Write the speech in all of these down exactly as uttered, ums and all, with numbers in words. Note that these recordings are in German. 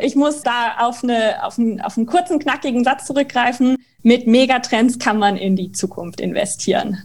Ich muss da auf, eine, auf, einen, auf einen kurzen, knackigen Satz zurückgreifen. Mit Megatrends kann man in die Zukunft investieren.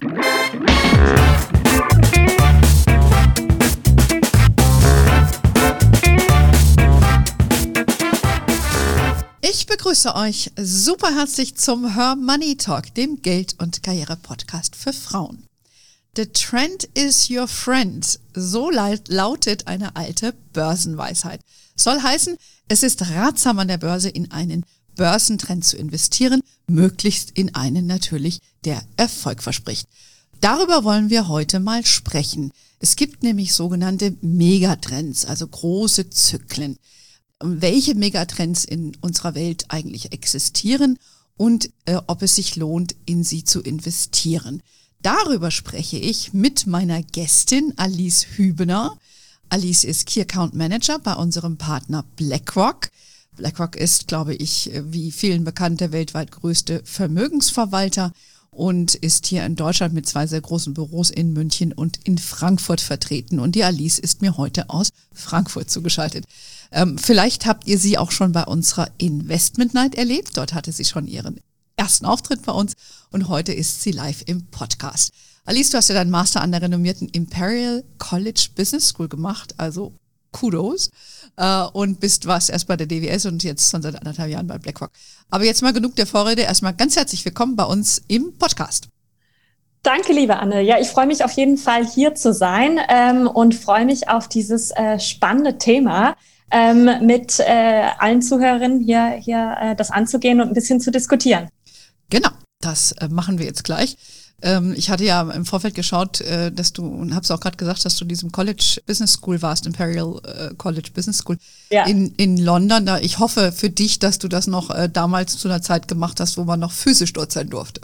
Ich begrüße euch super herzlich zum Her Money Talk, dem Geld- und Karriere-Podcast für Frauen. The trend is your friend. So lautet eine alte Börsenweisheit. Soll heißen, es ist ratsam an der Börse in einen Börsentrend zu investieren, möglichst in einen natürlich, der Erfolg verspricht. Darüber wollen wir heute mal sprechen. Es gibt nämlich sogenannte Megatrends, also große Zyklen. Welche Megatrends in unserer Welt eigentlich existieren und äh, ob es sich lohnt, in sie zu investieren. Darüber spreche ich mit meiner Gästin Alice Hübener. Alice ist Key Account Manager bei unserem Partner BlackRock. BlackRock ist, glaube ich, wie vielen bekannt, der weltweit größte Vermögensverwalter und ist hier in Deutschland mit zwei sehr großen Büros in München und in Frankfurt vertreten. Und die Alice ist mir heute aus Frankfurt zugeschaltet. Ähm, vielleicht habt ihr sie auch schon bei unserer Investment Night erlebt. Dort hatte sie schon ihren ersten Auftritt bei uns und heute ist sie live im Podcast. Alice, du hast ja deinen Master an der renommierten Imperial College Business School gemacht, also Kudos, äh, und bist was erst bei der D W S und jetzt schon seit anderthalb Jahren bei BlackRock. Aber jetzt mal genug der Vorrede, erstmal ganz herzlich willkommen bei uns im Podcast. Danke, liebe Anne. Ja, ich freue mich auf jeden Fall hier zu sein ähm, und freue mich auf dieses äh, spannende Thema, ähm, mit äh, allen Zuhörerinnen hier, hier äh, das anzugehen und ein bisschen zu diskutieren. Genau, das äh, machen wir jetzt gleich. Ähm, ich hatte ja im Vorfeld geschaut, äh, dass du, und hab's auch gerade gesagt, dass du in diesem College Business School warst, Imperial äh, College Business School ja. in, in London. Da, ich hoffe für dich, dass du das noch äh, damals zu einer Zeit gemacht hast, wo man noch physisch dort sein durfte.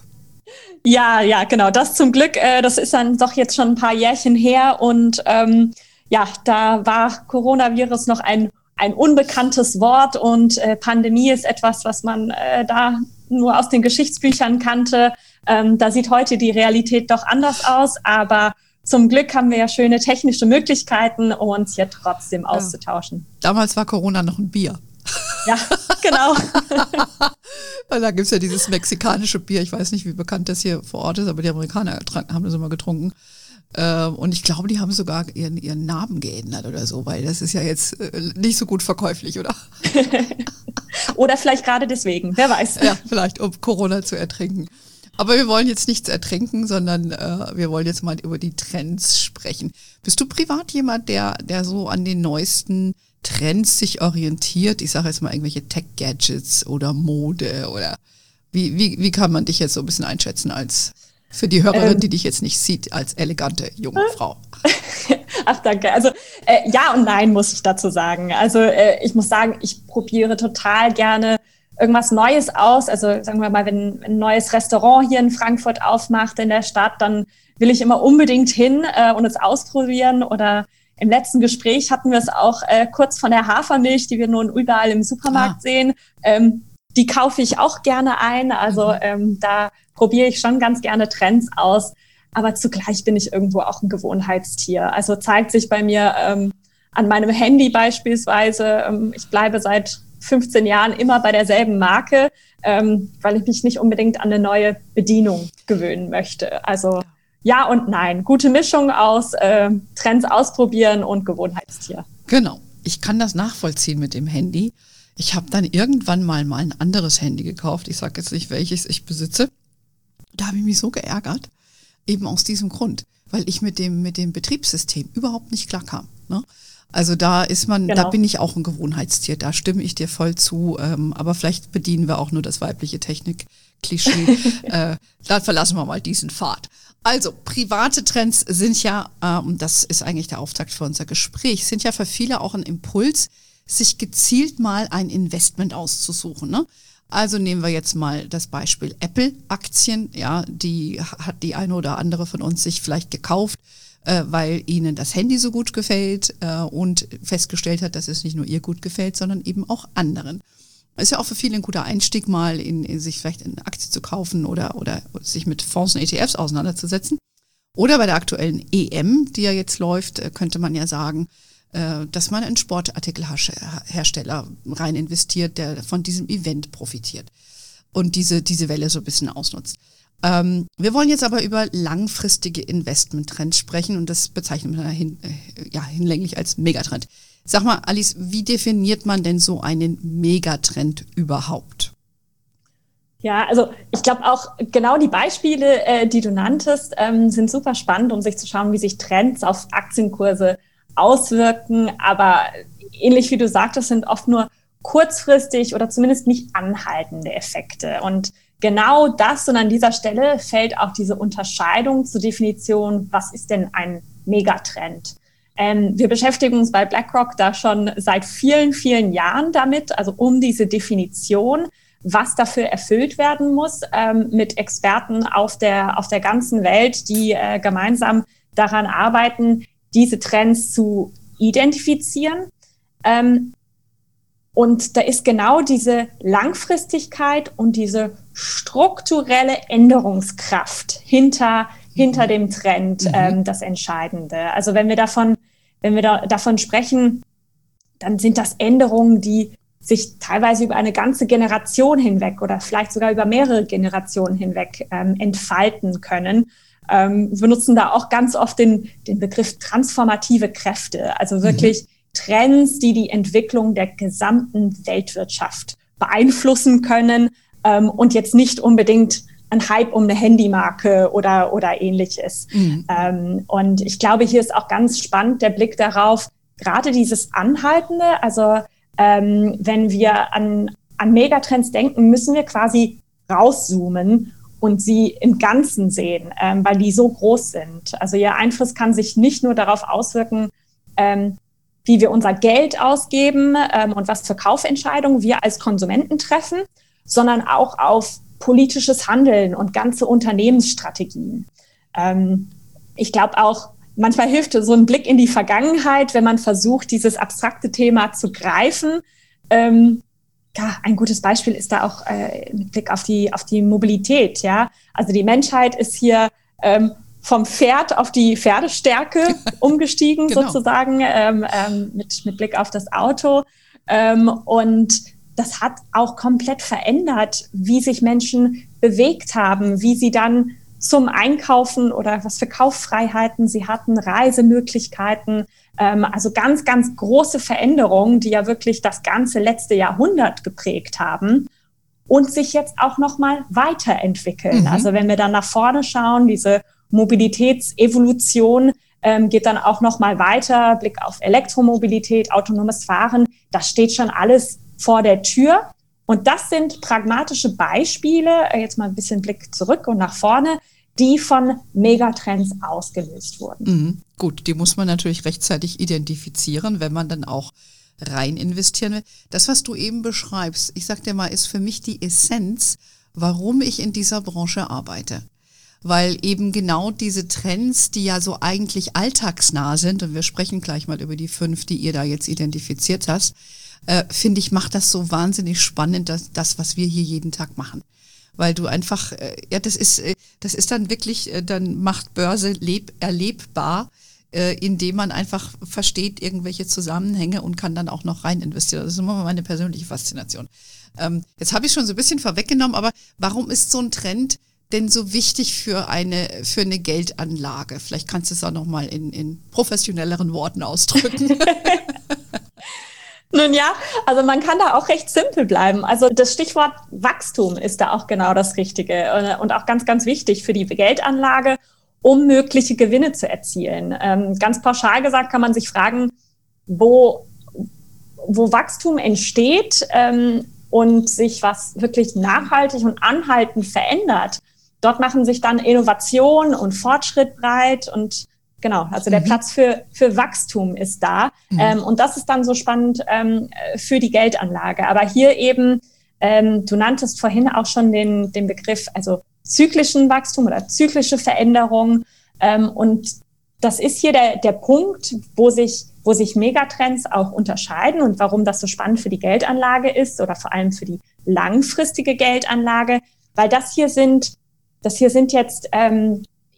Ja, ja, genau. Das zum Glück, äh, das ist dann doch jetzt schon ein paar Jährchen her und ähm, ja, da war Coronavirus noch ein ein unbekanntes Wort und äh, Pandemie ist etwas, was man äh, da nur aus den Geschichtsbüchern kannte. Ähm, da sieht heute die Realität doch anders aus, aber zum Glück haben wir ja schöne technische Möglichkeiten, um uns hier trotzdem auszutauschen. Ja. Damals war Corona noch ein Bier. Ja, genau. Da gibt's ja dieses mexikanische Bier, ich weiß nicht, wie bekannt das hier vor Ort ist, aber die Amerikaner haben das immer getrunken. Und ich glaube, die haben sogar ihren, ihren Namen geändert oder so, weil das ist ja jetzt nicht so gut verkäuflich, oder? Oder vielleicht gerade deswegen, wer weiß. Ja, vielleicht, um Corona zu ertrinken. Aber wir wollen jetzt nichts ertrinken, sondern äh, wir wollen jetzt mal über die Trends sprechen. Bist du privat jemand, der, der so an den neuesten Trends sich orientiert? Ich sage jetzt mal irgendwelche Tech-Gadgets oder Mode oder wie, wie, wie kann man dich jetzt so ein bisschen einschätzen als für die Hörerin, ähm, die dich jetzt nicht sieht, als elegante junge Frau? Ach, danke. Also äh, ja und nein, muss ich dazu sagen. Also äh, ich muss sagen, ich probiere total gerne irgendwas Neues aus. Also sagen wir mal, wenn ein neues Restaurant hier in Frankfurt aufmacht in der Stadt, dann will ich immer unbedingt hin äh, und es ausprobieren. Oder im letzten Gespräch hatten wir es auch äh, kurz von der Hafermilch, die wir nun überall im Supermarkt ah. sehen. Ähm, die kaufe ich auch gerne ein. Also ähm, da probiere ich schon ganz gerne Trends aus. Aber zugleich bin ich irgendwo auch ein Gewohnheitstier. Also zeigt sich bei mir ähm, an meinem Handy beispielsweise. Ähm, ich bleibe seit fünfzehn Jahren immer bei derselben Marke, ähm, weil ich mich nicht unbedingt an eine neue Bedienung gewöhnen möchte. Also ja und nein. Gute Mischung aus äh, Trends ausprobieren und Gewohnheitstier. Genau. Ich kann das nachvollziehen mit dem Handy. Ich habe dann irgendwann mal mal ein anderes Handy gekauft. Ich sage jetzt nicht, welches ich besitze. Da habe ich mich so geärgert, eben aus diesem Grund, weil ich mit dem mit dem Betriebssystem überhaupt nicht klarkam. Ne? Also da ist man, genau. Da bin ich auch ein Gewohnheitstier. Da stimme ich dir voll zu. Ähm, aber vielleicht bedienen wir auch nur das weibliche Technik-Klischee. äh, da verlassen wir mal diesen Pfad. Also private Trends sind ja, äh, und das ist eigentlich der Auftakt für unser Gespräch, sind ja für viele auch ein Impuls, sich gezielt mal ein Investment auszusuchen. Ne? Also nehmen wir jetzt mal das Beispiel Apple-Aktien. Ja, die hat die eine oder andere von uns sich vielleicht gekauft, äh, weil ihnen das Handy so gut gefällt äh, und festgestellt hat, dass es nicht nur ihr gut gefällt, sondern eben auch anderen. Ist ja auch für viele ein guter Einstieg, mal in, in sich vielleicht eine Aktie zu kaufen oder, oder sich mit Fonds und E T Fs auseinanderzusetzen. Oder bei der aktuellen E M, die ja jetzt läuft, könnte man ja sagen, äh, dass man in Sportartikelhersteller rein investiert, der von diesem Event profitiert und diese, diese Welle so ein bisschen ausnutzt. Ähm, wir wollen jetzt aber über langfristige Investmenttrends sprechen und das bezeichnet man hin, äh, ja, hinlänglich als Megatrend. Sag mal, Alice, wie definiert man denn so einen Megatrend überhaupt? Ja, also ich glaube auch genau die Beispiele, äh, die du nanntest, ähm, sind super spannend, um sich zu schauen, wie sich Trends auf Aktienkurse auswirken. Aber ähnlich wie du sagtest, sind oft nur kurzfristig oder zumindest nicht anhaltende Effekte. Und genau das und an dieser Stelle fällt auch diese Unterscheidung zur Definition, was ist denn ein Megatrend? Ähm, wir beschäftigen uns bei BlackRock da schon seit vielen, vielen Jahren damit, also um diese Definition, was dafür erfüllt werden muss, ähm, mit Experten auf der, auf der ganzen Welt, die äh, gemeinsam daran arbeiten, diese Trends zu identifizieren. Ähm, und da ist genau diese Langfristigkeit und diese strukturelle Änderungskraft hinter, hinter dem Trend mhm. ähm, das Entscheidende. Also wenn wir davon, wenn wir da, davon sprechen, dann sind das Änderungen, die sich teilweise über eine ganze Generation hinweg oder vielleicht sogar über mehrere Generationen hinweg ähm, entfalten können. Ähm, wir nutzen da auch ganz oft den, den Begriff transformative Kräfte, also wirklich mhm. Trends, die die Entwicklung der gesamten Weltwirtschaft beeinflussen können ähm, und jetzt nicht unbedingt ein Hype um eine Handymarke oder, oder ähnliches. Mhm. Ähm, und ich glaube, hier ist auch ganz spannend der Blick darauf, gerade dieses Anhaltende, also Ähm, wenn wir an, an Megatrends denken, müssen wir quasi rauszoomen und sie im Ganzen sehen, ähm, weil die so groß sind. Also ihr Einfluss kann sich nicht nur darauf auswirken, ähm, wie wir unser Geld ausgeben ähm, und was für Kaufentscheidungen wir als Konsumenten treffen, sondern auch auf politisches Handeln und ganze Unternehmensstrategien. Ähm, ich glaube auch, manchmal hilft so ein Blick in die Vergangenheit, wenn man versucht, dieses abstrakte Thema zu greifen. Ähm, ja, ein gutes Beispiel ist da auch äh, mit Blick auf die, auf die Mobilität. Ja, also die Menschheit ist hier ähm, vom Pferd auf die Pferdestärke umgestiegen, genau. sozusagen, ähm, ähm, mit, mit Blick auf das Auto. Ähm, und das hat auch komplett verändert, wie sich Menschen bewegt haben, wie sie dann zum Einkaufen oder was für Kauffreiheiten sie hatten, Reisemöglichkeiten, ähm, also ganz, ganz große Veränderungen, die ja wirklich das ganze letzte Jahrhundert geprägt haben und sich jetzt auch nochmal weiterentwickeln. Mhm. Also wenn wir dann nach vorne schauen, diese Mobilitätsevolution ähm, geht dann auch nochmal weiter, Blick auf Elektromobilität, autonomes Fahren, das steht schon alles vor der Tür. Und das sind pragmatische Beispiele, jetzt mal ein bisschen Blick zurück und nach vorne, die von Megatrends ausgelöst wurden. Mhm. Gut, die muss man natürlich rechtzeitig identifizieren, wenn man dann auch rein investieren will. Das, was du eben beschreibst, ich sag dir mal, ist für mich die Essenz, warum ich in dieser Branche arbeite. Weil eben genau diese Trends, die ja so eigentlich alltagsnah sind, und wir sprechen gleich mal über die fünf, die ihr da jetzt identifiziert hast, äh, finde ich, macht das so wahnsinnig spannend, das, das, was wir hier jeden Tag machen. Weil du einfach, äh, ja, das ist, äh, das ist dann wirklich, äh, dann macht Börse leb, erlebbar, äh, indem man einfach versteht irgendwelche Zusammenhänge und kann dann auch noch rein investieren. Das ist immer meine persönliche Faszination. Ähm, jetzt habe ich schon so ein bisschen vorweggenommen, aber warum ist so ein Trend denn so wichtig für eine, für eine Geldanlage? Vielleicht kannst du es auch nochmal in, in professionelleren Worten ausdrücken. Nun ja, also man kann da auch recht simpel bleiben. Also das Stichwort Wachstum ist da auch genau das Richtige und auch ganz, ganz wichtig für die Geldanlage, um mögliche Gewinne zu erzielen. Ähm, ganz pauschal gesagt kann man sich fragen, wo, wo Wachstum entsteht ähm, und sich was wirklich nachhaltig und anhaltend verändert. Dort machen sich dann Innovation und Fortschritt breit und genau, also der mhm. Platz für, für Wachstum ist da. Mhm. Ähm, und das ist dann so spannend ähm, für die Geldanlage. Aber hier eben, ähm, du nanntest vorhin auch schon den, den Begriff, also zyklischen Wachstum oder zyklische Veränderung. Ähm, und das ist hier der, der Punkt, wo sich, wo sich Megatrends auch unterscheiden und warum das so spannend für die Geldanlage ist oder vor allem für die langfristige Geldanlage. Weil das hier sind, das hier sind jetzt ähm,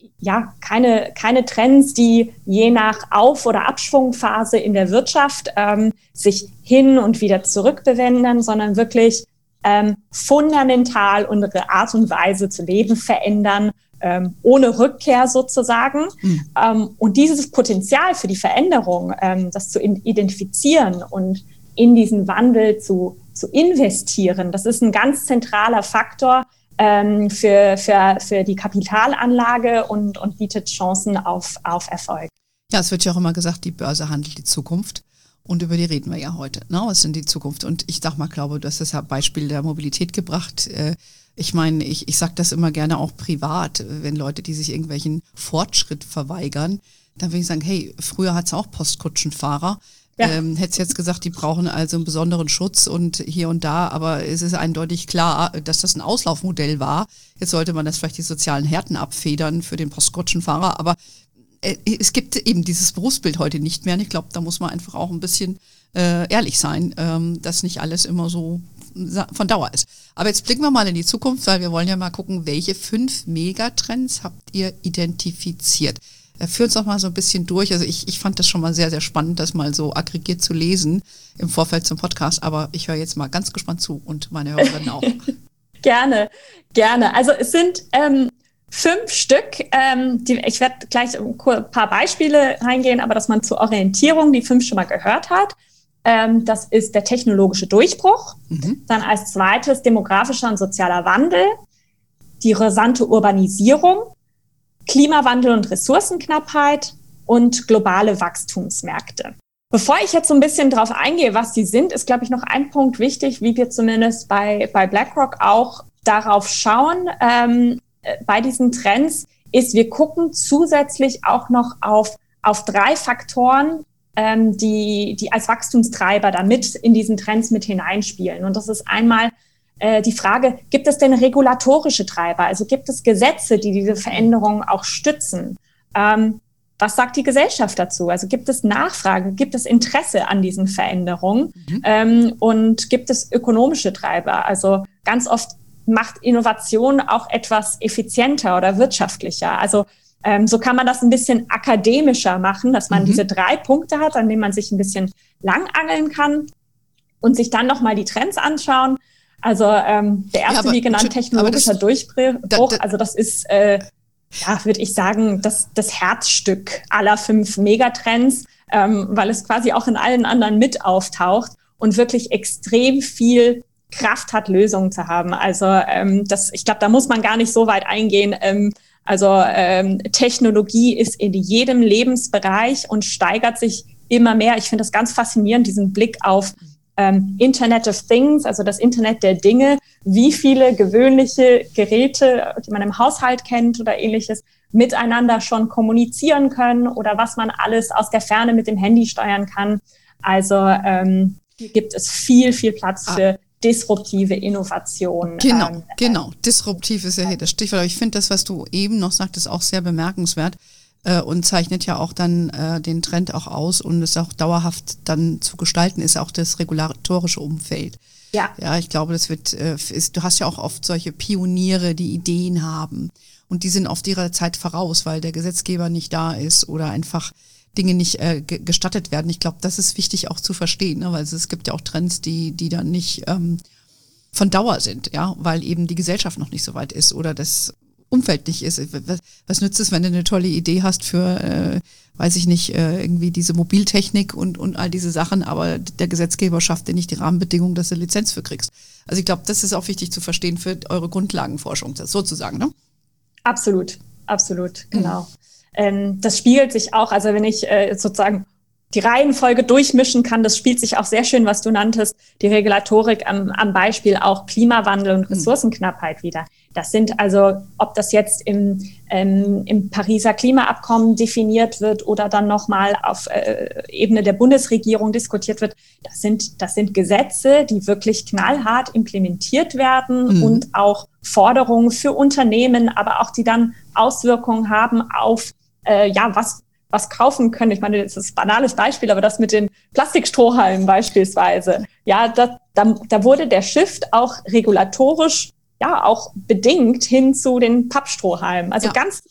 ja, keine, keine Trends, die je nach Auf- oder Abschwungphase in der Wirtschaft ähm, sich hin und wieder zurückbewenden, sondern wirklich ähm, fundamental unsere Art und Weise zu leben verändern, ähm, ohne Rückkehr sozusagen. Mhm. Ähm, und dieses Potenzial für die Veränderung, ähm, das zu identifizieren und in diesen Wandel zu, zu investieren, das ist ein ganz zentraler Faktor, Ähm, für, für, für die Kapitalanlage und, und bietet Chancen auf, auf Erfolg. Ja, es wird ja auch immer gesagt, die Börse handelt die Zukunft. Und über die reden wir ja heute. Ne? Was sind die Zukunft? Und ich sag mal, glaube, du hast das Beispiel der Mobilität gebracht. Ich meine, ich, ich sage das immer gerne auch privat, wenn Leute, die sich irgendwelchen Fortschritt verweigern, dann will ich sagen, hey, früher hat es auch Postkutschenfahrer. Ja. Ähm, hätte jetzt gesagt, die brauchen also einen besonderen Schutz und hier und da, aber es ist eindeutig klar, dass das ein Auslaufmodell war. Jetzt sollte man das vielleicht die sozialen Härten abfedern für den Postkutschenfahrer, aber äh, es gibt eben dieses Berufsbild heute nicht mehr und ich glaube, da muss man einfach auch ein bisschen äh, ehrlich sein, ähm, dass nicht alles immer so von Dauer ist. Aber jetzt blicken wir mal in die Zukunft, weil wir wollen ja mal gucken, welche fünf Megatrends habt ihr identifiziert? Führ uns doch mal so ein bisschen durch. Also ich, ich fand das schon mal sehr, sehr spannend, das mal so aggregiert zu lesen im Vorfeld zum Podcast. Aber ich höre jetzt mal ganz gespannt zu und meine Hörerinnen auch. Gerne, gerne. Also es sind ähm, fünf Stück. Ähm, die, ich werde gleich ein paar Beispiele reingehen, aber dass man zur Orientierung die fünf schon mal gehört hat. Ähm, das ist der technologische Durchbruch. Mhm. Dann als zweites demografischer und sozialer Wandel. Die rasante Urbanisierung. Klimawandel und Ressourcenknappheit und globale Wachstumsmärkte. Bevor ich jetzt so ein bisschen drauf eingehe, was die sind, ist, glaube ich, noch ein Punkt wichtig, wie wir zumindest bei, bei BlackRock auch darauf schauen, ähm, bei diesen Trends, ist, wir gucken zusätzlich auch noch auf, auf drei Faktoren, ähm, die, die als Wachstumstreiber da mit in diesen Trends mit hineinspielen. Und das ist einmal die Frage, gibt es denn regulatorische Treiber? Also gibt es Gesetze, die diese Veränderungen auch stützen? Ähm, was sagt die Gesellschaft dazu? Also gibt es Nachfrage? Gibt es Interesse an diesen Veränderungen? Mhm. Ähm, und gibt es ökonomische Treiber? Also ganz oft macht Innovation auch etwas effizienter oder wirtschaftlicher. Also ähm, so kann man das ein bisschen akademischer machen, dass man mhm. diese drei Punkte hat, an denen man sich ein bisschen langangeln kann und sich dann nochmal die Trends anschauen. Also ähm, der erste, ja, aber, wie genannt, technologischer das, Durchbruch, da, da, also das ist, äh, ja, würde ich sagen, das, das Herzstück aller fünf Megatrends, ähm, weil es quasi auch in allen anderen mit auftaucht und wirklich extrem viel Kraft hat, Lösungen zu haben. Also ähm, das, ich glaube, da muss man gar nicht so weit eingehen. Ähm, also ähm, Technologie ist in jedem Lebensbereich und steigert sich immer mehr. Ich finde das ganz faszinierend, diesen Blick auf Ähm, Internet of Things, also das Internet der Dinge, wie viele gewöhnliche Geräte, die man im Haushalt kennt oder ähnliches, miteinander schon kommunizieren können oder was man alles aus der Ferne mit dem Handy steuern kann. Also ähm, hier gibt es viel, viel Platz ah. für disruptive Innovation. Genau, ähm, genau. Disruptiv ist ja hier das Stichwort. Aber ich finde das, was du eben noch sagtest, auch sehr bemerkenswert. Und zeichnet ja auch dann äh, den Trend auch aus und es auch dauerhaft dann zu gestalten ist, auch das regulatorische Umfeld. Ja. Ja, ich glaube, das wird, äh, ist, du hast ja auch oft solche Pioniere, die Ideen haben und die sind oft ihrer Zeit voraus, weil der Gesetzgeber nicht da ist oder einfach Dinge nicht äh, gestattet werden. Ich glaube, das ist wichtig auch zu verstehen, ne? Weil es, es gibt ja auch Trends, die, die dann nicht ähm, von Dauer sind, ja, weil eben die Gesellschaft noch nicht so weit ist oder das Umfeld nicht ist. Was, was nützt es, wenn du eine tolle Idee hast für, äh, weiß ich nicht, äh, irgendwie diese Mobiltechnik und, und all diese Sachen, aber der Gesetzgeber schafft dir nicht die Rahmenbedingungen, dass du Lizenz für kriegst. Also ich glaube, das ist auch wichtig zu verstehen für eure Grundlagenforschung, sozusagen, ne? Absolut, absolut, genau. Mhm. Ähm, das spiegelt sich auch, also wenn ich äh, sozusagen die Reihenfolge durchmischen kann, das spielt sich auch sehr schön, was du nanntest, die Regulatorik am, am Beispiel auch Klimawandel und Ressourcenknappheit wieder. Das sind also, ob das jetzt im, ähm, im Pariser Klimaabkommen definiert wird oder dann nochmal auf äh, Ebene der Bundesregierung diskutiert wird, das sind, das sind Gesetze, die wirklich knallhart implementiert werden mhm. und auch Forderungen für Unternehmen, aber auch die dann Auswirkungen haben auf, äh, ja, was was kaufen können. Ich meine, das ist ein banales Beispiel, aber das mit den Plastikstrohhalmen beispielsweise. Ja, da, da, da wurde der Shift auch regulatorisch ja auch bedingt hin zu den Pappstrohhalmen. Also ja. ganz,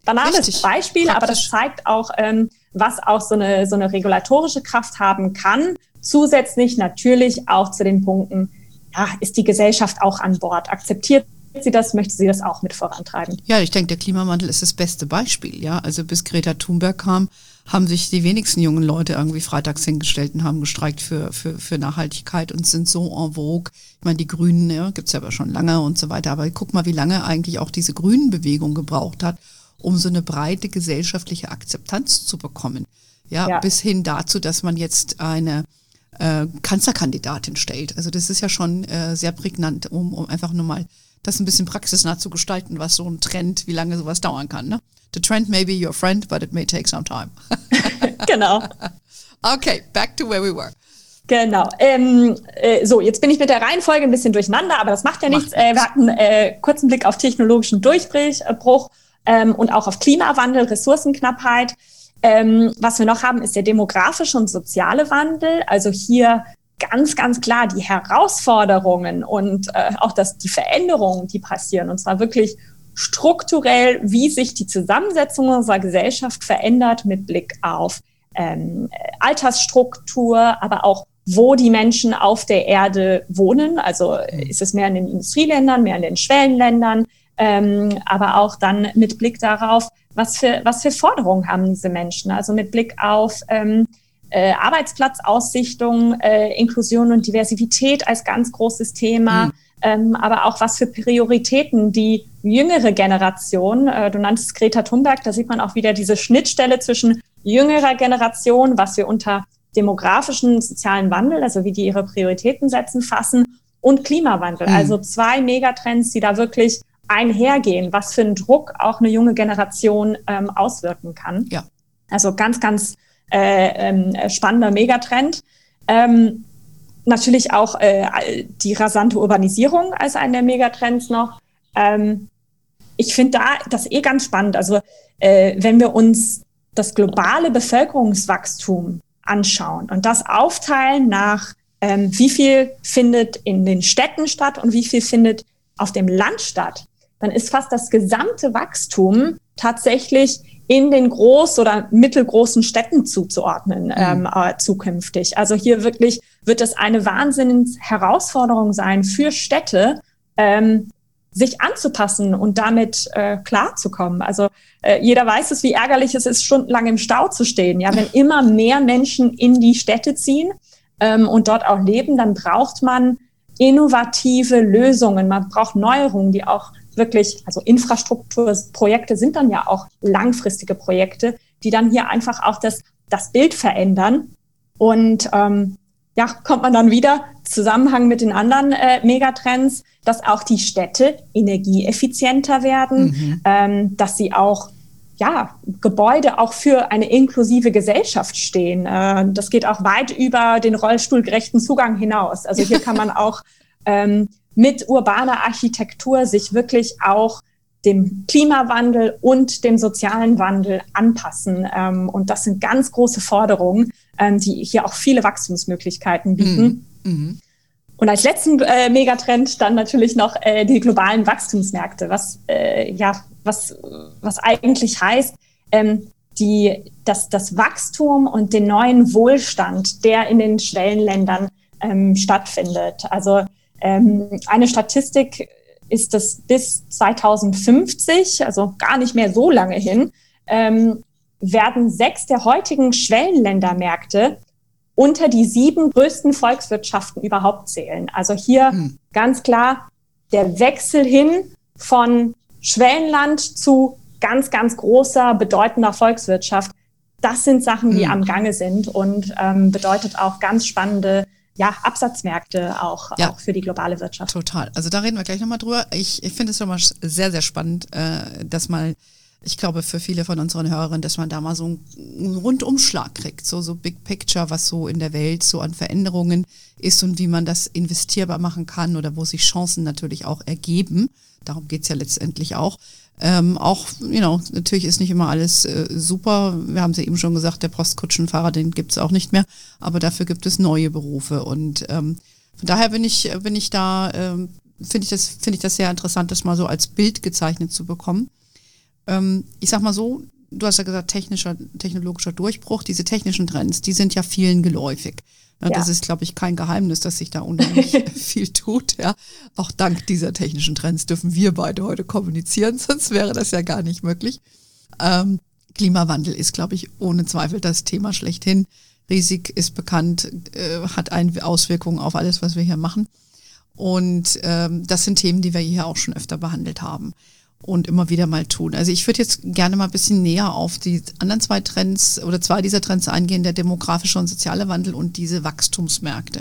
banales Richtig. Beispiel, Praktisch. aber das zeigt auch, ähm, was auch so eine, so eine regulatorische Kraft haben kann. Zusätzlich natürlich auch zu den Punkten, ja, ist die Gesellschaft auch an Bord? Akzeptiert sie das? Möchte sie das auch mit vorantreiben? Ja, ich denke, der Klimawandel ist das beste Beispiel. Ja, also bis Greta Thunberg kam, haben sich die wenigsten jungen Leute irgendwie freitags hingestellt und haben gestreikt für für für Nachhaltigkeit und sind so en vogue. Ich meine, die Grünen, ja, gibt's ja aber schon lange und so weiter. Aber guck mal, wie lange eigentlich auch diese Grünen-Bewegung gebraucht hat, um so eine breite gesellschaftliche Akzeptanz zu bekommen. Ja, Ja. bis hin dazu, dass man jetzt eine äh, Kanzlerkandidatin stellt. Also das ist ja schon äh, sehr prägnant, um, um einfach nur mal das ein bisschen praxisnah zu gestalten, was so ein Trend, wie lange sowas dauern kann. Ne? The trend may be your friend, but it may take some time. Genau. Okay, back to where we were. Genau. Ähm, äh, so, jetzt bin ich mit der Reihenfolge ein bisschen durcheinander, aber das macht ja Macht nichts. Äh, wir hatten äh, kurzen Blick auf technologischen Durchbruch ähm, und auch auf Klimawandel, Ressourcenknappheit. Ähm, was wir noch haben, ist der demografische und soziale Wandel. Also hier ganz, ganz klar die Herausforderungen und äh, auch das, die Veränderungen, die passieren. Und zwar wirklich strukturell, wie sich die Zusammensetzung unserer Gesellschaft verändert mit Blick auf ähm, Altersstruktur, aber auch wo die Menschen auf der Erde wohnen. Also ist es mehr in den Industrieländern, mehr in den Schwellenländern, ähm, aber auch dann mit Blick darauf, was für, was für Forderungen haben diese Menschen. Also mit Blick auf ähm, äh, Arbeitsplatzaussichtung, äh, Inklusion und Diversität als ganz großes Thema, mhm. ähm, aber auch was für Prioritäten die jüngere Generation, äh, du nanntest Greta Thunberg, da sieht man auch wieder diese Schnittstelle zwischen jüngerer Generation, was wir unter demografischen, sozialen Wandel, also wie die ihre Prioritäten setzen, fassen, und Klimawandel. Mhm. Also zwei Megatrends, die da wirklich einhergehen, was für einen Druck auch eine junge Generation ähm, auswirken kann. Ja. Also ganz, ganz äh, äh, spannender Megatrend. Ähm, natürlich auch äh, die rasante Urbanisierung als einen der Megatrends noch. Ähm, ich finde da das eh ganz spannend. Also äh, wenn wir uns das globale Bevölkerungswachstum anschauen und das aufteilen nach, ähm, wie viel findet in den Städten statt und wie viel findet auf dem Land statt, dann ist fast das gesamte Wachstum tatsächlich in den groß- oder mittelgroßen Städten zuzuordnen, mhm. ähm, äh, zukünftig. Also hier wirklich wird es eine Wahnsinns-Herausforderung sein für Städte, ähm, sich anzupassen und damit äh, klarzukommen. Also äh, jeder weiß es, wie ärgerlich es ist, stundenlang im Stau zu stehen. Ja, wenn immer mehr Menschen in die Städte ziehen ähm, und dort auch leben, dann braucht man innovative Lösungen. Man braucht Neuerungen, die auch wirklich, also Infrastrukturprojekte sind dann ja auch langfristige Projekte, die dann hier einfach auch das, das Bild verändern. Und ähm, ja, kommt man dann wieder Zusammenhang mit den anderen äh, Megatrends, dass auch die Städte energieeffizienter werden, mhm. ähm, dass sie auch ja, Gebäude auch für eine inklusive Gesellschaft stehen. Äh, das geht auch weit über den rollstuhlgerechten Zugang hinaus. Also hier kann man auch ähm, mit urbaner Architektur sich wirklich auch dem Klimawandel und dem sozialen Wandel anpassen. Ähm, und das sind ganz große Forderungen, ähm, die hier auch viele Wachstumsmöglichkeiten bieten. Mhm. Und als letzten äh, Megatrend dann natürlich noch äh, die globalen Wachstumsmärkte, was äh, ja was was eigentlich heißt, ähm, die das das Wachstum und den neuen Wohlstand, der in den Schwellenländern ähm, stattfindet. Also ähm, eine Statistik ist, dass bis zweitausendfünfzig, also gar nicht mehr so lange hin, ähm, werden sechs der heutigen Schwellenländermärkte unter die sieben größten Volkswirtschaften überhaupt zählen. Also hier hm. ganz klar der Wechsel hin von Schwellenland zu ganz, ganz großer, bedeutender Volkswirtschaft. Das sind Sachen, die hm. am Gange sind und ähm, bedeutet auch ganz spannende ja, Absatzmärkte auch, ja. auch für die globale Wirtschaft. Total. Also da reden wir gleich nochmal drüber. Ich, ich finde es schon mal sehr, sehr spannend, äh, dass mal ich glaube, für viele von unseren Hörerinnen, dass man da mal so einen Rundumschlag kriegt, so, so Big Picture, was so in der Welt so an Veränderungen ist und wie man das investierbar machen kann oder wo sich Chancen natürlich auch ergeben. Darum geht's ja letztendlich auch. Ähm, auch, you know, natürlich ist nicht immer alles äh, super. Wir haben es ja eben schon gesagt, der Postkutschenfahrer, den gibt's auch nicht mehr. Aber dafür gibt es neue Berufe. Und ähm, von daher bin ich, bin ich da, ähm, finde ich das, finde ich das sehr interessant, das mal so als Bild gezeichnet zu bekommen. ähm, ich sag mal so, du hast ja gesagt, technischer, technologischer Durchbruch, diese technischen Trends, die sind ja vielen geläufig. Ja, ja. Das ist, glaube ich, kein Geheimnis, dass sich da unheimlich viel tut. Ja, auch dank dieser technischen Trends dürfen wir beide heute kommunizieren, sonst wäre das ja gar nicht möglich. Ähm, Klimawandel ist, glaube ich, ohne Zweifel das Thema schlechthin. Riesig ist bekannt, äh, hat eine Auswirkung auf alles, was wir hier machen. Und ähm, das sind Themen, die wir hier auch schon öfter behandelt haben und immer wieder mal tun. Also ich würde jetzt gerne mal ein bisschen näher auf die anderen zwei Trends oder zwei dieser Trends eingehen, der demografische und soziale Wandel und diese Wachstumsmärkte.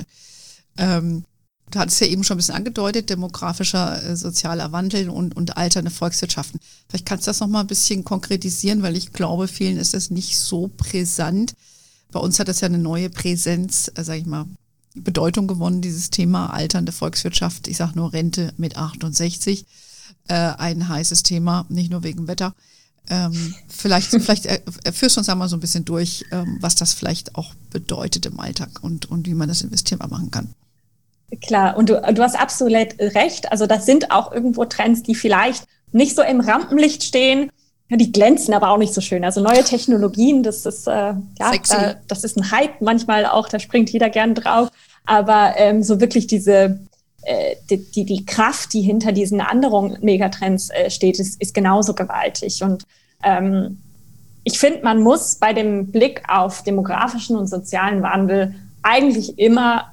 Ähm, du hattest ja eben schon ein bisschen angedeutet, demografischer, äh, sozialer Wandel und, und alternde Volkswirtschaften. Vielleicht kannst du das noch mal ein bisschen konkretisieren, weil ich glaube, vielen ist das nicht so brisant. Bei uns hat das ja eine neue Präsenz, äh, sage ich mal, Bedeutung gewonnen, dieses Thema alternde Volkswirtschaft. Ich sage nur Rente mit achtundsechzig. Äh, ein heißes Thema, nicht nur wegen Wetter. Ähm, vielleicht vielleicht äh, führst du uns einmal so ein bisschen durch, ähm, was das vielleicht auch bedeutet im Alltag und, und wie man das investierbar machen kann. Klar, und du, du hast absolut recht. Also das sind auch irgendwo Trends, die vielleicht nicht so im Rampenlicht stehen. Ja, die glänzen aber auch nicht so schön. Also neue Technologien, das ist äh, ja, da, das ist ein Hype manchmal auch, da springt jeder gern drauf. Aber ähm, so wirklich diese äh, die, die die Kraft, die hinter diesen anderen Megatrends äh, steht, ist, ist genauso gewaltig. Und ähm, ich finde, man muss bei dem Blick auf demografischen und sozialen Wandel eigentlich immer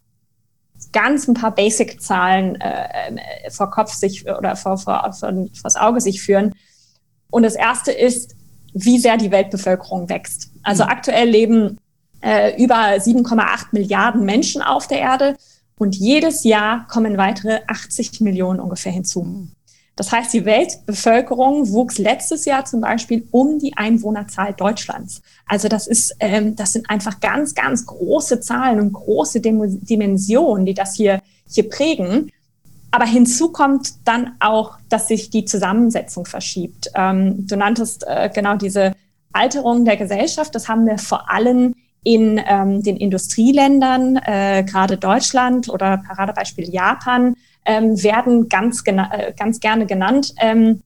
ganz ein paar Basic-Zahlen äh, vor Kopf sich oder vor, vor, vor, vors Auge sich führen. Und das erste ist, wie sehr die Weltbevölkerung wächst. Also mhm. aktuell leben äh, über sieben Komma acht Milliarden Menschen auf der Erde und jedes Jahr kommen weitere achtzig Millionen ungefähr hinzu. Das heißt, die Weltbevölkerung wuchs letztes Jahr zum Beispiel um die Einwohnerzahl Deutschlands. Also das ist, ähm, das sind einfach ganz, ganz große Zahlen und große Dem- Dimensionen, die das hier, hier prägen. Aber hinzu kommt dann auch, dass sich die Zusammensetzung verschiebt. Ähm, du nanntest äh, genau diese Alterung der Gesellschaft. Das haben wir vor allem in ähm, den Industrieländern, äh, gerade Deutschland oder Paradebeispiel Japan, ähm, werden ganz, gena- äh, ganz gerne genannt. Ähm,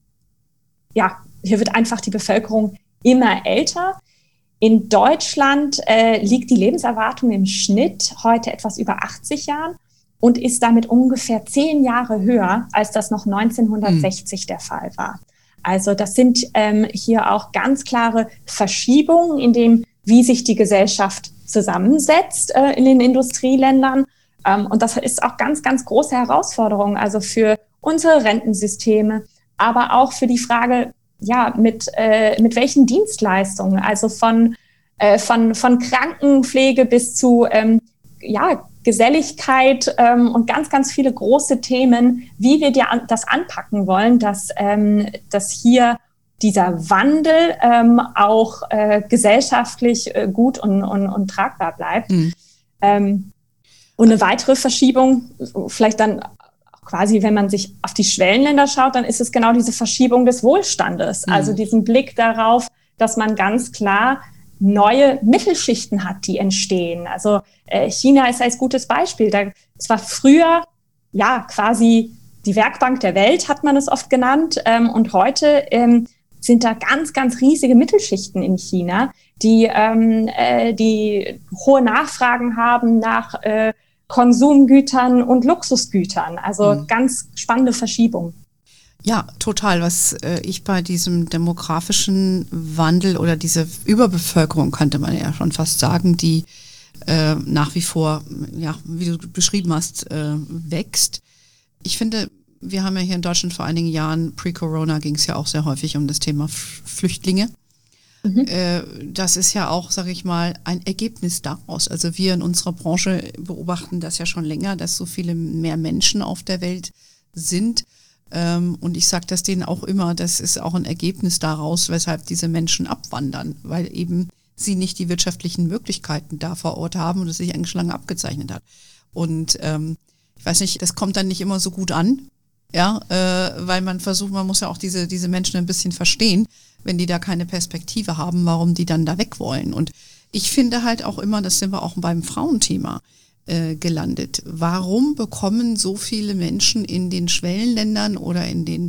ja, hier wird einfach die Bevölkerung immer älter. In Deutschland äh, liegt die Lebenserwartung im Schnitt heute etwas über achtzig Jahren und ist damit ungefähr zehn Jahre höher, als das noch neunzehnhundertsechzig mhm. der Fall war. Also das sind ähm, hier auch ganz klare Verschiebungen in dem, wie sich die Gesellschaft zusammensetzt äh, in den Industrieländern. Ähm, und das ist auch ganz, ganz große Herausforderung, also für unsere Rentensysteme, aber auch für die Frage, ja, mit, äh, mit welchen Dienstleistungen, also von, äh, von, von Krankenpflege bis zu, ähm, ja, Geselligkeit ähm, und ganz, ganz viele große Themen, wie wir dir an, das anpacken wollen, dass, ähm, dass hier dieser Wandel ähm, auch äh, gesellschaftlich äh, gut und, und, und tragbar bleibt. Mhm. Ähm, und eine weitere Verschiebung, vielleicht dann quasi, wenn man sich auf die Schwellenländer schaut, dann ist es genau diese Verschiebung des Wohlstandes. Mhm. Also diesen Blick darauf, dass man ganz klar neue Mittelschichten hat, die entstehen. Also äh, China ist als gutes Beispiel. Da, es war früher ja quasi die Werkbank der Welt, hat man es oft genannt. Ähm, und heute ähm, sind da ganz, ganz riesige Mittelschichten in China, die, ähm, äh, die hohe Nachfragen haben nach äh, Konsumgütern und Luxusgütern. Also mhm. ganz spannende Verschiebung. Ja, total. Was äh, ich bei diesem demografischen Wandel oder diese Überbevölkerung, könnte man ja schon fast sagen, die äh, nach wie vor, ja, wie du beschrieben hast, äh, wächst. Ich finde, wir haben ja hier in Deutschland vor einigen Jahren, pre-Corona ging es ja auch sehr häufig um das Thema Flüchtlinge. Mhm. Äh, das ist ja auch, sage ich mal, ein Ergebnis daraus. Also wir in unserer Branche beobachten das ja schon länger, dass so viele mehr Menschen auf der Welt sind. Ähm, und ich sage das denen auch immer, das ist auch ein Ergebnis daraus, weshalb diese Menschen abwandern, weil eben sie nicht die wirtschaftlichen Möglichkeiten da vor Ort haben und es sich eigentlich schon lange abgezeichnet hat. Und ähm, ich weiß nicht, das kommt dann nicht immer so gut an, ja, äh, weil man versucht, man muss ja auch diese diese Menschen ein bisschen verstehen, wenn die da keine Perspektive haben, warum die dann da weg wollen. Und ich finde halt auch immer, das sind wir auch beim Frauenthema äh, gelandet. Warum bekommen so viele Menschen in den Schwellenländern oder in den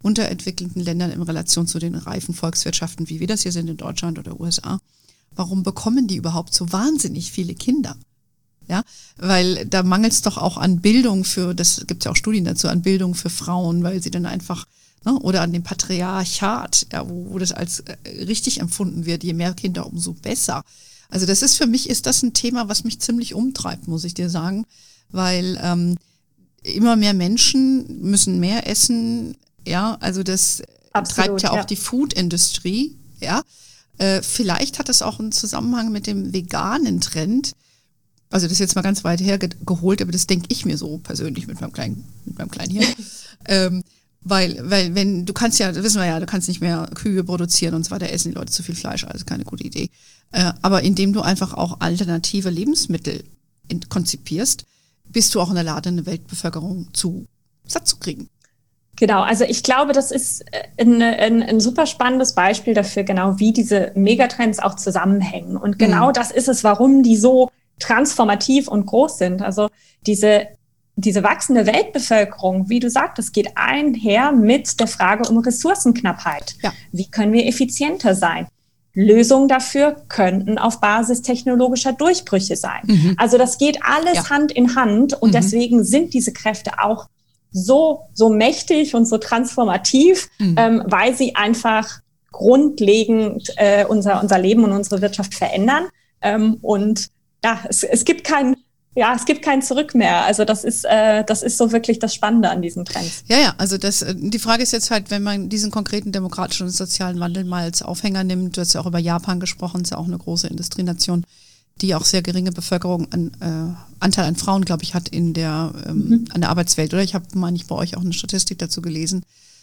unterentwickelten Ländern in Relation zu den reifen Volkswirtschaften, wie wir das hier sind in Deutschland oder U S A, warum bekommen die überhaupt so wahnsinnig viele Kinder? Ja, weil da mangelt es doch auch an Bildung für, das gibt es ja auch Studien dazu, an Bildung für Frauen, weil sie dann einfach, ne, oder an dem Patriarchat, ja, wo, wo das als äh, richtig empfunden wird, je mehr Kinder, umso besser. Also das ist für mich, ist das ein Thema, was mich ziemlich umtreibt, muss ich dir sagen, weil ähm, immer mehr Menschen müssen mehr essen, ja, also das Absolut, treibt ja auch ja. die Food-Industrie, ja. Äh, vielleicht hat das auch einen Zusammenhang mit dem veganen Trend. Also das ist jetzt mal ganz weit her ge- geholt, aber das denke ich mir so persönlich mit meinem kleinen, mit meinem kleinen Hirn. ähm, weil, weil wenn, du kannst ja, das wissen wir ja, du kannst nicht mehr Kühe produzieren und so weiter, essen die Leute zu viel Fleisch, also keine gute Idee. Äh, aber indem du einfach auch alternative Lebensmittel in, konzipierst, bist du auch in der Lage, eine Weltbevölkerung zu satt zu kriegen. Genau, also ich glaube, das ist ein, ein, ein super spannendes Beispiel dafür, genau wie diese Megatrends auch zusammenhängen. Und genau mhm. das ist es, warum die so transformativ und groß sind. Also diese, diese wachsende Weltbevölkerung, wie du sagtest, geht einher mit der Frage um Ressourcenknappheit. Ja. Wie können wir effizienter sein? Lösungen dafür könnten auf Basis technologischer Durchbrüche sein. Mhm. Also das geht alles ja. Hand in Hand und mhm. deswegen sind diese Kräfte auch so, so mächtig und so transformativ, mhm. ähm, weil sie einfach grundlegend äh, unser, unser Leben und unsere Wirtschaft verändern. Ähm, und ja, es, es gibt kein, ja, es gibt kein Zurück mehr. Also das ist, äh, das ist so wirklich das Spannende an diesen Trends. Ja, ja, also das, die Frage ist jetzt halt, wenn man diesen konkreten demokratischen und sozialen Wandel mal als Aufhänger nimmt, du hast ja auch über Japan gesprochen, ist ja auch eine große Industrienation, die auch sehr geringe Bevölkerung an äh, Anteil an Frauen, glaube ich, hat in der ähm, mhm. an der Arbeitswelt. Oder ich habe mal nicht bei euch auch eine Statistik dazu gelesen.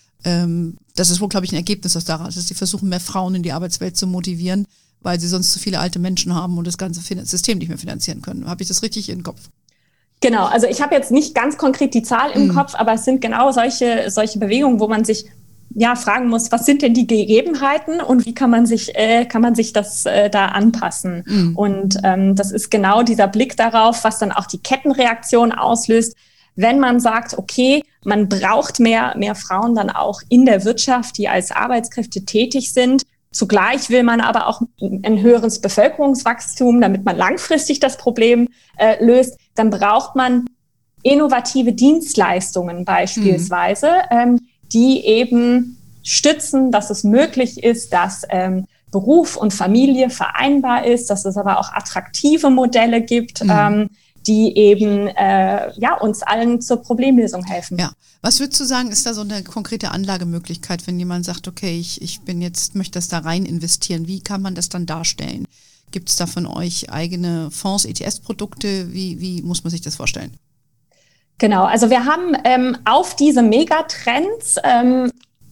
Ähm, das ist wohl, glaube ich, ein Ergebnis aus daraus, dass die versuchen, mehr Frauen in die Arbeitswelt zu motivieren, weil sie sonst zu viele alte Menschen haben und das ganze System nicht mehr finanzieren können. Habe ich das richtig im Kopf? Genau, also ich habe jetzt nicht ganz konkret die Zahl im mhm. Kopf, aber es sind genau solche, solche Bewegungen, wo man sich ja fragen muss, was sind denn die Gegebenheiten und wie kann man sich, äh, kann man sich das äh, da anpassen? Mhm. Und ähm, das ist genau dieser Blick darauf, was dann auch die Kettenreaktion auslöst, wenn man sagt, okay, man braucht mehr, mehr Frauen dann auch in der Wirtschaft, die als Arbeitskräfte tätig sind. Zugleich will man aber auch ein höheres Bevölkerungswachstum, damit man langfristig das Problem äh, löst. Dann braucht man innovative Dienstleistungen beispielsweise, mhm. ähm, die eben stützen, dass es möglich ist, dass ähm, Beruf und Familie vereinbar ist, dass es aber auch attraktive Modelle gibt, mhm. ähm, die eben äh, ja uns allen zur Problemlösung helfen. Ja. Was würdest du sagen, ist da so eine konkrete Anlagemöglichkeit, wenn jemand sagt, okay, ich, ich bin jetzt, möchte das da rein investieren, wie kann man das dann darstellen? Gibt es da von euch eigene Fonds, E T F-Produkte? Wie, wie muss man sich das vorstellen? Genau, also wir haben ähm, auf diese Megatrends ähm,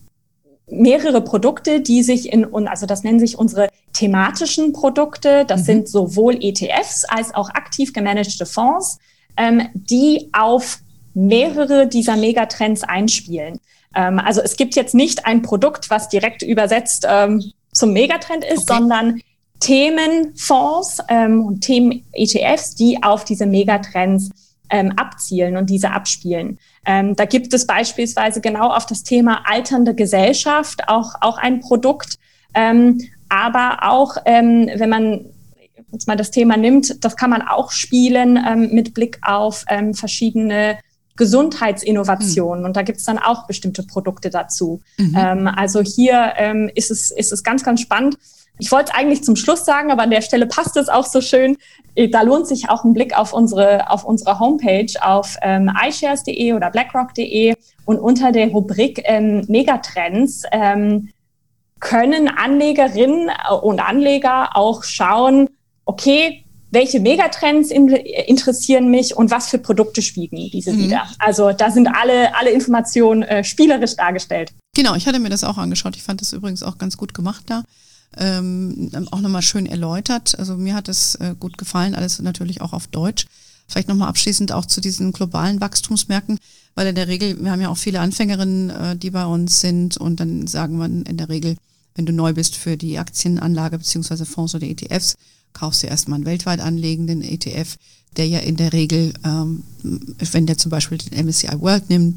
mehrere Produkte, die sich in, also das nennen sich unsere thematischen Produkte, das mhm. sind sowohl E T Fs als auch aktiv gemanagte Fonds, ähm, die auf mehrere dieser Megatrends einspielen. Ähm, also es gibt jetzt nicht ein Produkt, was direkt übersetzt ähm, zum Megatrend ist, okay. sondern Themenfonds ähm, und Themen-E T Fs, die auf diese Megatrends ähm, abzielen und diese abspielen. Ähm, da gibt es beispielsweise genau auf das Thema alternde Gesellschaft auch, auch ein Produkt, ähm, aber auch, ähm, wenn man jetzt mal das Thema nimmt, das kann man auch spielen ähm, mit Blick auf ähm, verschiedene Gesundheitsinnovationen. Mhm. Und da gibt es dann auch bestimmte Produkte dazu. Mhm. Ähm, also hier ähm, ist es, ist es ganz, ganz spannend. Ich wollte es eigentlich zum Schluss sagen, aber an der Stelle passt es auch so schön. Da lohnt sich auch ein Blick auf unsere, auf unsere Homepage auf ähm, iShares punkt de oder BlackRock punkt de und unter der Rubrik ähm, Megatrends ähm, können Anlegerinnen und Anleger auch schauen, okay, welche Megatrends in, interessieren mich und was für Produkte spiegeln diese mhm. wieder. Also da sind alle, alle Informationen äh, spielerisch dargestellt. Genau, ich hatte mir das auch angeschaut. Ich fand das übrigens auch ganz gut gemacht da. Ähm, auch nochmal schön erläutert. Also mir hat es äh, gut gefallen, alles natürlich auch auf Deutsch. Vielleicht nochmal abschließend auch zu diesen globalen Wachstumsmärkten, weil in der Regel, wir haben ja auch viele Anfängerinnen, äh, die bei uns sind und dann sagen wir in der Regel, wenn du neu bist für die Aktienanlage beziehungsweise Fonds oder E T Fs, kaufst du erstmal einen weltweit anlegenden E T F, der ja in der Regel, ähm, wenn der zum Beispiel den M S C I World nimmt,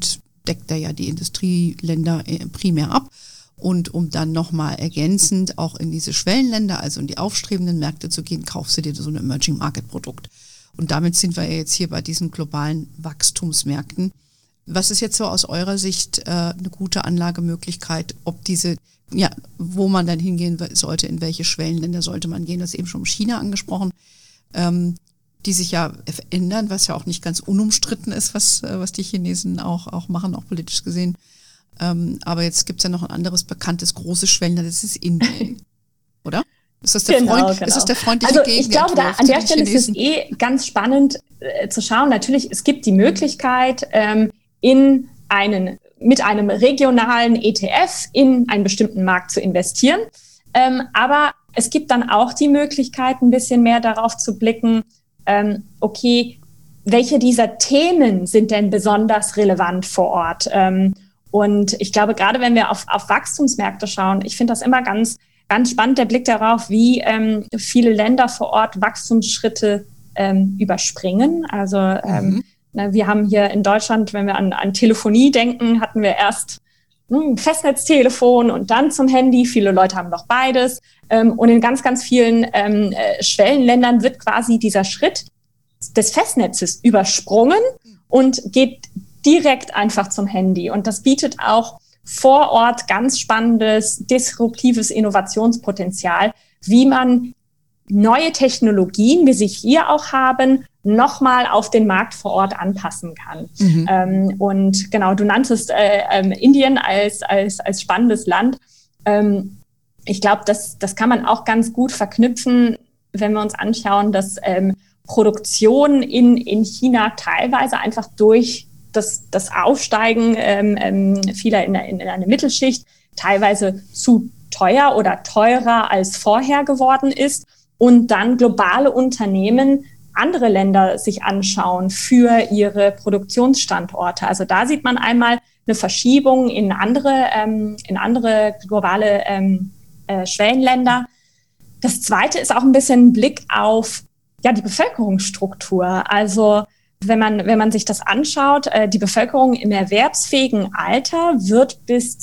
deckt er ja die Industrieländer primär ab. Und um dann nochmal ergänzend auch in diese Schwellenländer, also in die aufstrebenden Märkte zu gehen, kaufst du dir so ein Emerging Market Produkt. Und damit sind wir ja jetzt hier bei diesen globalen Wachstumsmärkten. Was ist jetzt so aus eurer Sicht äh, eine gute Anlagemöglichkeit, ob diese, ja, wo man dann hingehen sollte, in welche Schwellenländer sollte man gehen? Das ist eben schon China angesprochen, ähm, die sich ja verändern, was ja auch nicht ganz unumstritten ist, was, äh, was die Chinesen auch, auch machen, auch politisch gesehen. Ähm, aber jetzt gibt's ja noch ein anderes bekanntes großes Schwellenland, das ist Indien, oder? Ist das der, genau, Freund, genau. Ist das der freundliche Also ich glaube, da, an der Stelle Chinesen? Ist es eh ganz spannend äh, zu schauen. Natürlich, es gibt die Möglichkeit, ähm, in einen, mit einem regionalen E T F in einen bestimmten Markt zu investieren. Ähm, aber es gibt dann auch die Möglichkeit, ein bisschen mehr darauf zu blicken, ähm, okay, welche dieser Themen sind denn besonders relevant vor Ort? Ähm, Und ich glaube, gerade wenn wir auf, auf Wachstumsmärkte schauen, ich finde das immer ganz, ganz spannend, der Blick darauf, wie ähm, viele Länder vor Ort Wachstumsschritte ähm, überspringen. Also ähm, mhm. na, wir haben hier in Deutschland, wenn wir an, an Telefonie denken, hatten wir erst ein Festnetztelefon und dann zum Handy. Viele Leute haben noch beides. Ähm, und in ganz, ganz vielen ähm, äh, Schwellenländern wird quasi dieser Schritt des Festnetzes übersprungen und geht direkt einfach zum Handy. Und das bietet auch vor Ort ganz spannendes, disruptives Innovationspotenzial, wie man neue Technologien, wie sie hier auch haben, nochmal auf den Markt vor Ort anpassen kann. Mhm. Ähm, und genau, du nanntest äh, ähm, Indien als, als, als spannendes Land. Ähm, ich glaube, das, das kann man auch ganz gut verknüpfen, wenn wir uns anschauen, dass ähm, Produktion in, in China teilweise einfach durch Das, das Aufsteigen ähm, vieler in, in, in eine Mittelschicht teilweise zu teuer oder teurer als vorher geworden ist und dann globale Unternehmen andere Länder sich anschauen für ihre Produktionsstandorte. Also da sieht man einmal eine Verschiebung in andere, ähm, in andere globale ähm, äh, Schwellenländer. Das Zweite ist auch ein bisschen ein Blick auf ja, die Bevölkerungsstruktur. Also Wenn man, wenn man sich das anschaut, äh, die Bevölkerung im erwerbsfähigen Alter wird bis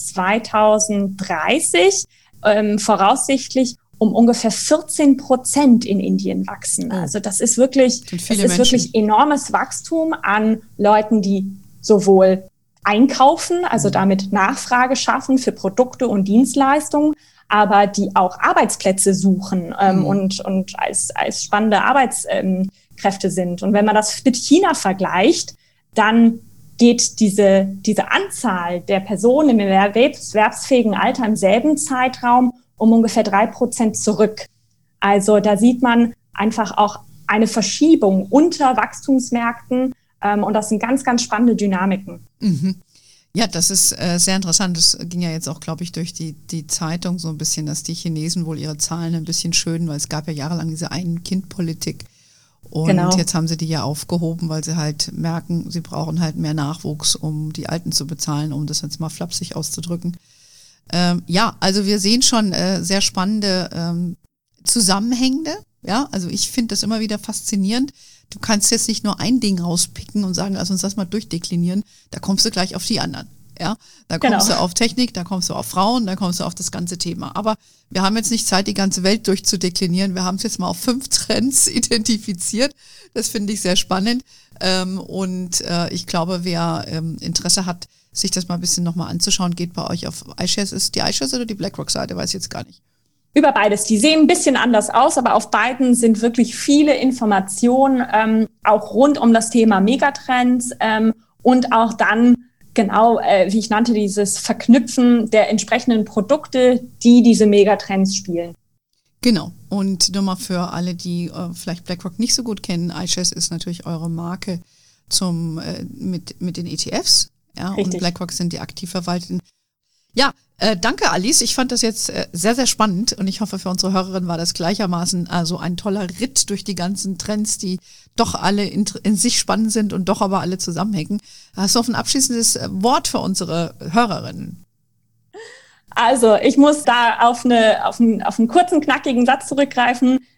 zweitausenddreißig ähm, voraussichtlich um ungefähr vierzehn Prozent in Indien wachsen. Oh. Also das ist wirklich, das ist wirklich enormes Wachstum an Leuten, die sowohl einkaufen, also damit Nachfrage schaffen für Produkte und Dienstleistungen, aber die auch Arbeitsplätze suchen ähm, mhm. und, und als, als spannende Arbeits ähm, Kräfte sind. Und wenn man das mit China vergleicht, dann geht diese, diese Anzahl der Personen im erwerbsfähigen Alter im selben Zeitraum um ungefähr drei Prozent zurück. Also da sieht man einfach auch eine Verschiebung unter Wachstumsmärkten ähm, und das sind ganz, ganz spannende Dynamiken. Mhm. Ja, das ist äh, sehr interessant. Das ging ja jetzt auch, glaube ich, durch die, die Zeitung so ein bisschen, dass die Chinesen wohl ihre Zahlen ein bisschen schönen, weil es gab ja jahrelang diese Ein-Kind-Politik. Und genau. Jetzt haben sie die ja aufgehoben, weil sie halt merken, sie brauchen halt mehr Nachwuchs, um die Alten zu bezahlen, um das jetzt mal flapsig auszudrücken. Ähm, ja, also wir sehen schon äh, sehr spannende ähm, Zusammenhänge. Ja, also ich finde das immer wieder faszinierend. Du kannst jetzt nicht nur ein Ding rauspicken und sagen, lass uns das mal durchdeklinieren. Da kommst du gleich auf die anderen. Ja, da kommst genau. du auf Technik, da kommst du auf Frauen, da kommst du auf das ganze Thema. Aber wir haben jetzt nicht Zeit, die ganze Welt durchzudeklinieren. Wir haben es jetzt mal auf fünf Trends identifiziert. Das finde ich sehr spannend. Ähm, und äh, ich glaube, wer ähm, Interesse hat, sich das mal ein bisschen nochmal anzuschauen, geht bei euch auf iShares. Ist die iShares oder die BlackRock-Seite? Weiß ich jetzt gar nicht. Über beides. Die sehen ein bisschen anders aus, aber auf beiden sind wirklich viele Informationen, ähm, auch rund um das Thema Megatrends ähm, und auch dann genau, äh, wie ich nannte, dieses Verknüpfen der entsprechenden Produkte, die diese Megatrends spielen. Genau. Und nur mal für alle, die äh, vielleicht BlackRock nicht so gut kennen, iShares ist natürlich eure Marke zum äh, mit mit den E T Fs. Ja, Richtig. Und BlackRock sind die aktiv verwalteten. Ja, äh, danke Alice. Ich fand das jetzt äh, sehr, sehr spannend und ich hoffe, für unsere Hörerin war das gleichermaßen also ein toller Ritt durch die ganzen Trends, die doch alle in, in sich spannend sind und doch aber alle zusammenhängen. Hast du noch ein abschließendes Wort für unsere Hörerinnen? Also ich muss da auf, eine, auf, einen, auf einen kurzen, knackigen Satz zurückgreifen.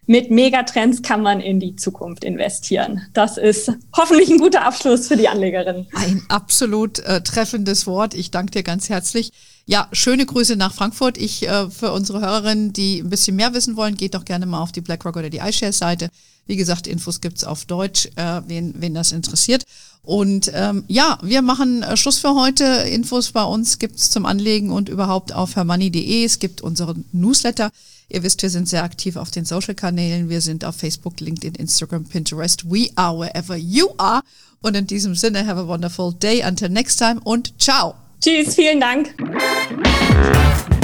mit Megatrends kann man in die Zukunft investieren. Das ist hoffentlich ein guter Abschluss für die Anlegerin. Ein absolut äh, treffendes Wort. Ich danke dir ganz herzlich. Ja, schöne Grüße nach Frankfurt. Ich äh, für unsere Hörerinnen, die ein bisschen mehr wissen wollen, geht doch gerne mal auf die BlackRock oder die iShares-Seite. Wie gesagt, Infos gibt's auf Deutsch, äh, wen, wen das interessiert. Und ähm, ja, wir machen äh, Schluss für heute. Infos bei uns gibt's zum Anlegen und überhaupt auf hermoney punkt de. Es gibt unseren Newsletter. Ihr wisst, wir sind sehr aktiv auf den Social-Kanälen. Wir sind auf Facebook, LinkedIn, Instagram, Pinterest. We are wherever you are. Und in diesem Sinne, have a wonderful day. Until next time und ciao. Tschüss, vielen Dank.